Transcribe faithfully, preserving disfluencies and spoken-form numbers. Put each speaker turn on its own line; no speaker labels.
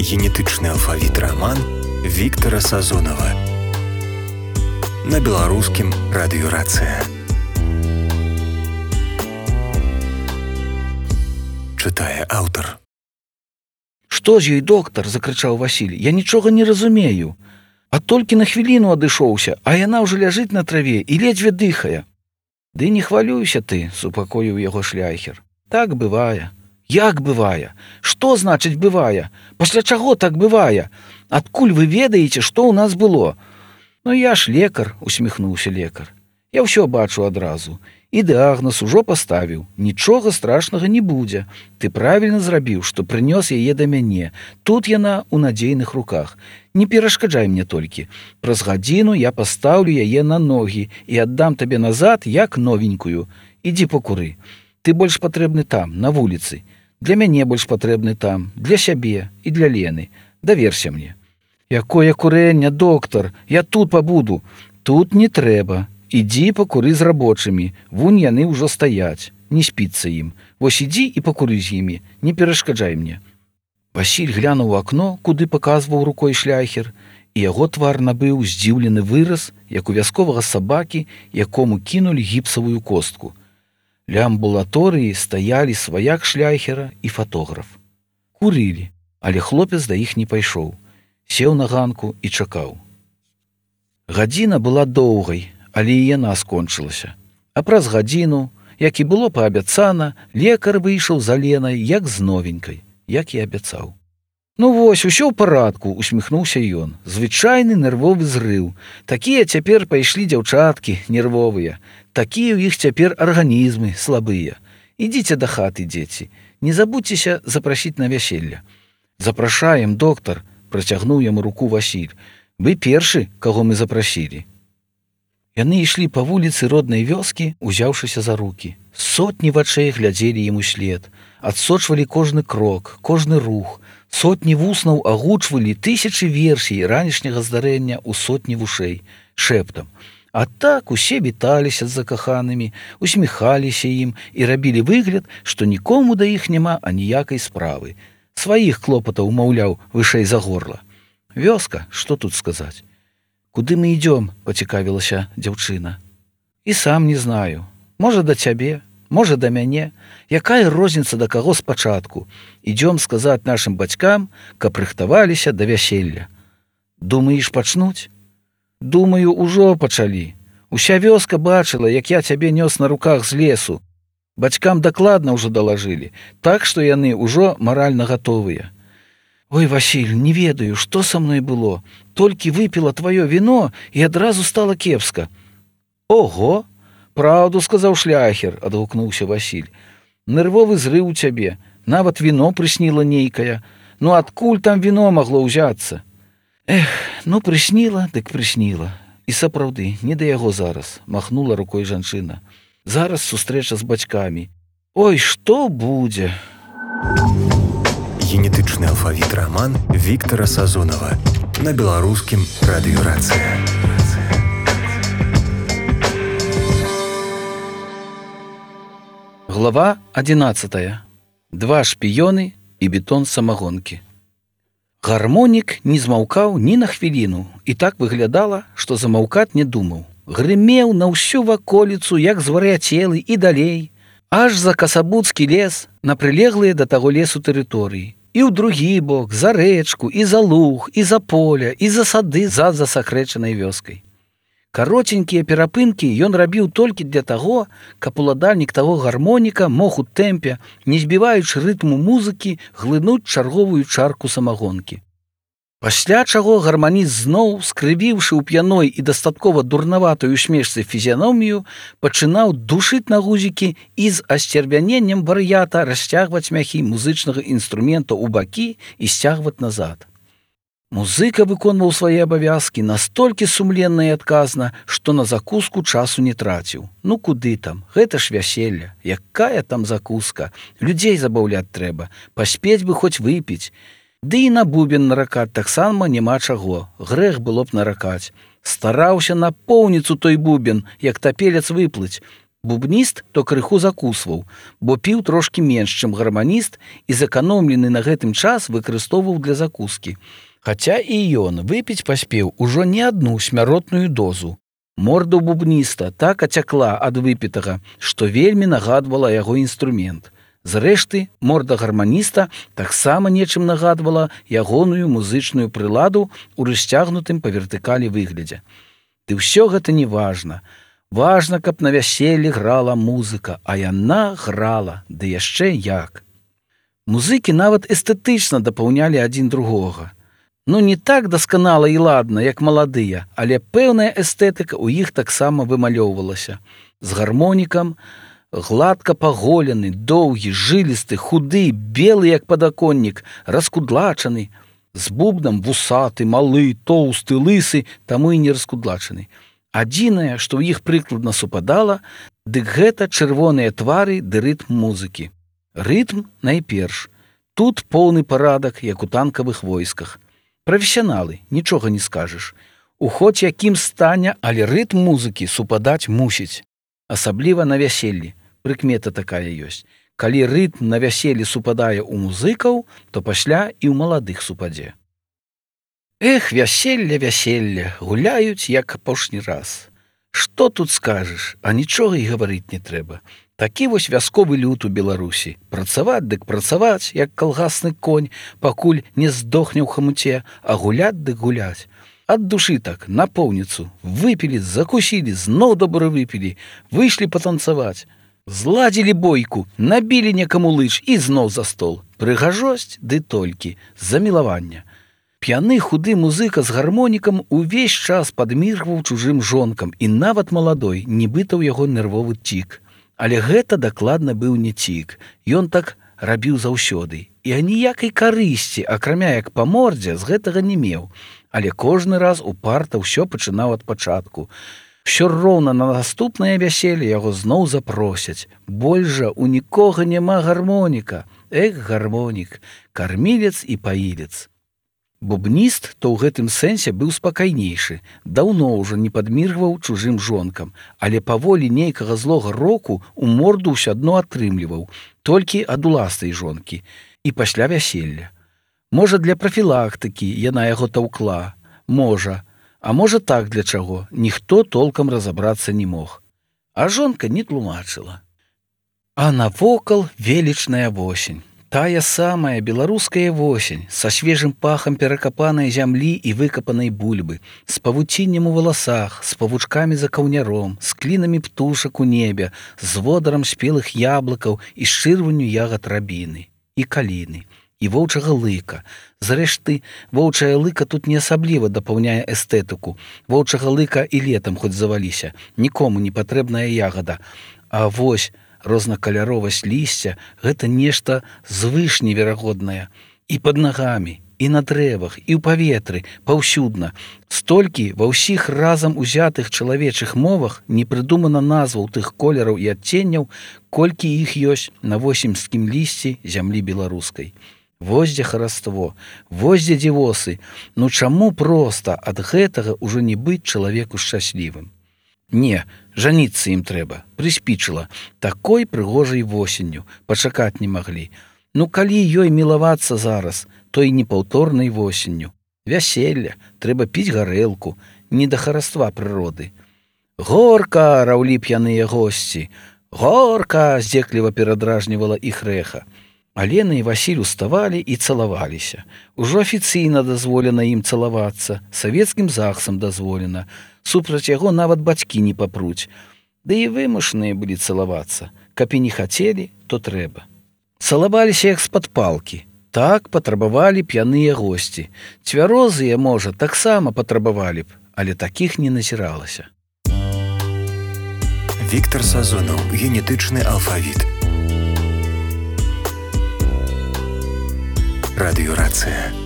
Генетычны алфавіт раман Віктара Сазонава на беларускім радыёрацыя. Чытае аўтар.
«Што з ёй, доктар?» – закрычаў Васіль. «Я нічога не разумею. А толькі на хвіліну адышоўся, а яна ўжо ляжыць на траве і ледзьве дыхае». «Ды не хвалюйся ты», – супакоіў яго шляхер. «Так бывае». «Як бывае? Што значыць бывае? Пасля чаго так бывае? Адкуль вы ведаеце, што ў нас было?» «Ну я ж лекар», – усміхнуўся лекар. «Я ўсё бачу адразу. І дыягназ ужо паставіў. Нічога страшнага не будзе. Ты правільна зрабіў, што прынёс яе да мяне. Тут яна ў надзейных руках. Не перашкаджай мне толькі. Праз гадзіну я пастаўлю яе на ногі і аддам табе назад, як новенькую. Ідзі пакуры. Ты больш патрэбны там, на вуліцы. Для мяне больш патрэбны там, для сябе і для Лены. Даверся мне». «Якое курэнне, доктар? Я тут пабуду». «Тут не трэба. Ідзі пакуры з рабочымі. Вунь яны ўжо стаяць. Не спіцца ім. Вось ідзі і пакуры з імі. Не перашкаджай мне». Васіль глянуў у акно, куды паказваў рукой шляхер, і яго твар набыў здзіўлены выраз, як у вясковага сабакі, якому кінулі гіпсавую костку. Ля амбулаторыі стаялі сваяк шляхера і фатограф. Курылі, але хлопец да іх не пайшоў. Сеў на ганку і чакаў. Гадзіна была доўгай, але і яна скончылася. А праз гадзіну, як і было паабяцана, лекар выйшаў за Ленай, як з новенькай, як і абяцаў. «Ну вось, усё ў парадку», – усміхнуўся ён. «Звычайны нервовы зрыў. Такія цяпер пайшлі дзяўчаткі нервовыя. Такія ў іх цяпер арганізмы слабыя. Ідзіце да хаты, дзеці. Не забудзьцеся запрасіць на вяселле». «Запрашаем, доктар», – працягнуў яму руку Васіль. «Вы першы, каго мы запрасілі». Яны ішлі па вуліцы роднай вёскі, узяўшыся за рукі. Сотні вачэй глядзелі ім услед, адсочвалі кожны крок, кожны рух. Сотні вуснаў агучвалі тысячы версій ранішняга здарэння ў сотні вушэй, шэптам. А так усе віталіся з закаханымі, усміхаліся ім і рабілі выгляд, што нікому да іх няма аніякай справы. Сваіх клопатаў, маўляў, вышэй за горла. Вёска, што тут сказаць? «Куды мы ідём?» – пацікавілася дзяўчына. «І сам не знаю. Можа, да цябе, можа, да мяне. Якая розніца да каго спачатку? Ідём сказаць нашым бацькам, каб рыхтаваліся да вяселля». «Думаеш, пачнуць?» «Думаю, ужо пачалі. Уся вёска бачыла, як я цябе нёс на руках з лесу. Бацькам дакладна ўжо далажылі, так што яны ўжо маральна гатовыя». «Ой, Васіль, не ведаю, што са мной было. Толькі выпіла тваё віно, і адразу стала кепска». «Ого! Праўду сказаў шляхер», – адгукнуўся Васіль. «Нервовы зрыў у цябе, нават віно прысніла нейкае. Ну адкуль там віно магло ўзяцца?» «Эх, ну прысніла, дык прысніла. І сапраўды, не да яго зараз», – махнула рукой жанчына. «Зараз сустрэча з бацькамі. Ой, што будзе?»
Генетычны алфавіт раман Віктара Сазонава на беларускім радыёрацыя.
Глава одиннадцатая. Два шпіёны і бетон самагонкі. Гармонік не змаўкаў ні на хвіліну, і так выглядала, што замаўкаць не думаў. Грымеў на ўсю ваколіцу, як звар'яцелы, і далей, аж за Касабуцкі лес, на прылеглыя да таго лесу тэрыторыі. І ў другі бок, за рэчку, і за луг, і за поля, і за сады за засакрэчанай вёскай. Каротенькія перапынкі ён рабіў толькі для таго, каб уладальнік таго гармоніка мог у тэмпе, не збіваючы рытму музыкі, глынуць чарговую чарку самагонкі. Пасля чаго гарманіст зноў, скрывіўшы ў п'яной і дастаткова дурнаватай усмешцы фізіяномію, пачынаў душыць на гузікі і з асцервяненнем вар'ята расцягваць мяхі музычнага інструмента ў бакі і сцягваць назад. Музыка выконваў свае абавязкі настолькі сумленна і адказна, што на закуску часу не траціў. Ну куды там? Гэта ж вяселля. Якая там закуска? Людзей забаўляць трэба. Паспець бы хоць выпіць. Ды і на бубен наракаць таксама няма чаго. Грэх было б наракаць. Стараўся на поўніцу той бубен, як тапелец выплыць. Бубніст то крыху закусваў, бо піў трошкі менш, чым гарманіст, і зэканомлены на гэтым час выкарыстоўваў для закускі. Хаця і ён выпіць паспеў ужо не адну смяротную дозу. Морда ў бубніста так ацякла ад выпітага, што вельмі нагадвала яго інструмент. Зрэшты, морда гарманіста таксама нечым нагадвала ягоную музычную прыладу ў расцягнутым па вертыкалі выглядзе. Ды ўсё гэта не важна. Важна, каб на вяселлі грала музыка, а яна грала, ды яшчэ як. Музыкі нават эстэтычна дапаўнялі адзін другога. Ну, не так дасканала і ладна, як маладыя, але пэўная эстэтыка ў іх таксама вымалёўвалася. З гармонікам, гладка паголены, доўгі, жылісты, худы, белы, як падаконнік, раскудлачаны, з бубнам вусаты, малы, тоўсты, лысы, таму і не раскудлачаны. Адзінае, што ў іх прыкладна супадала, дык гэта чырвоныя твары ды рытм музыкі. Рытм найперш. Тут поўны парадак, як у танкавых войсках. Прафесіяналы, нічога не скажаш. У хоць якім стане, але рытм музыкі супадаць мусіць. Асабліва на вяселлі. Прыкмета такая ёсць. Калі рытм на вяселлі супадае ў музыкаў, то пасля і ў маладых супадзе. Эх, вяселля, вяселля, гуляюць, як апошні раз. Што тут скажаш, а нічога і гаварыць не трэба. Такі вось вясковы люд у Беларусі. Працаваць дык працаваць, як калгасны конь, пакуль не здохне ў хамуце, а гуляць дык гуляць. Ад душы так, напоўніцу, выпілі, закусілі, зноў добра выпілі, выйшлі патанцаваць. Зладзілі бойку, набілі некаму лыж і зноў за стол. Прыгажосць ды толькі, з-за мілавання. П'яны худы музыка з гармонікам увесь час падміргваў чужым жонкам і нават маладой, нібыта ў яго нервовы цік. Але гэта дакладна быў не цік. Ён так рабіў заўсёды. І аніякай карысці, акрамя як па мордзе, з гэтага не меў. Але кожны раз упарта ўсё пачынаў ад пачатку. Усё роўна на наступнае вяселле яго зноў запросяць. Больш жа у нікога няма гармоніка. Эх, гармонік, кармілец і паілец. Бубніст то ў гэтым сэнсе быў спакайнейшы, даўно ўжо не падміргваў чужым жонкам, але паволі нейкага злога року у морду ўсё адно атрымліваў, толькі ад уластай жонкі, і пасля вяселля. Можа, для прафілактыкі яна яго таўкла, можа, а можа так для чаго, ніхто толкам разабрацца не мог. А жонка не тлумачыла. А навокал велічная восень. Тая самая беларуская восень, са свежым пахам перакапанай зямлі і выкапанай бульбы, з павуціннем у валасах, з павучкамі за каўняром, з клінамі птушак у небе, з водарам спелых яблыкаў і шчырванню ягад рабіны, і каліны, і воўчага лыка. Зрэшты, воўчая лыка тут не асабліва дапаўняе эстэтыку. Воўчага лыка і летам хоць заваліся, нікому не патрэбная ягада. А вось рознакаляровасць лісця – гэта нешта звыш неверагоднае. І пад нагамі, і на дрэвах, і ў паветры, паўсюдна. Столькі ва ўсіх разам узятых чалавечых мовах не прыдумана назваў тых колераў і адценняў, колькі іх ёсць на восеньскім лісці зямлі беларускай. Вось дзе хараство, вось дзе дзівосы. Ну чаму проста ад гэтага ўжо не быць чалавеку шчаслівым? Не, жаніцца ім трэба, прыспічыла, такой прыгожай восенню, пачакаць не маглі. Ну калі ёй мілавацца зараз, то і непаўторнай восенню. Вяселля, трэба піць гарэлку, не да хараства прыроды. Горка, раўлі п'яныя госці, горка, здзекліва перадражнівала іх рэха. Алена і Васіль уставалі і цалаваліся. Ужо афіцыйна дазволена ім цалавацца, савецкім захсам дазволена. Супраць яго нават бацькі не папруць. Ды і вымушаныя былі цалавацца. Каб і не хацелі, то трэба. Цалаваліся як з-пад палкі. Так патрабавалі п'яныя госці. Цвярозыя, можа, таксама патрабавалі б, але такіх не назіралася.
Віктар Сазонаў. Генетычны алфавіт. Радыёрацыя.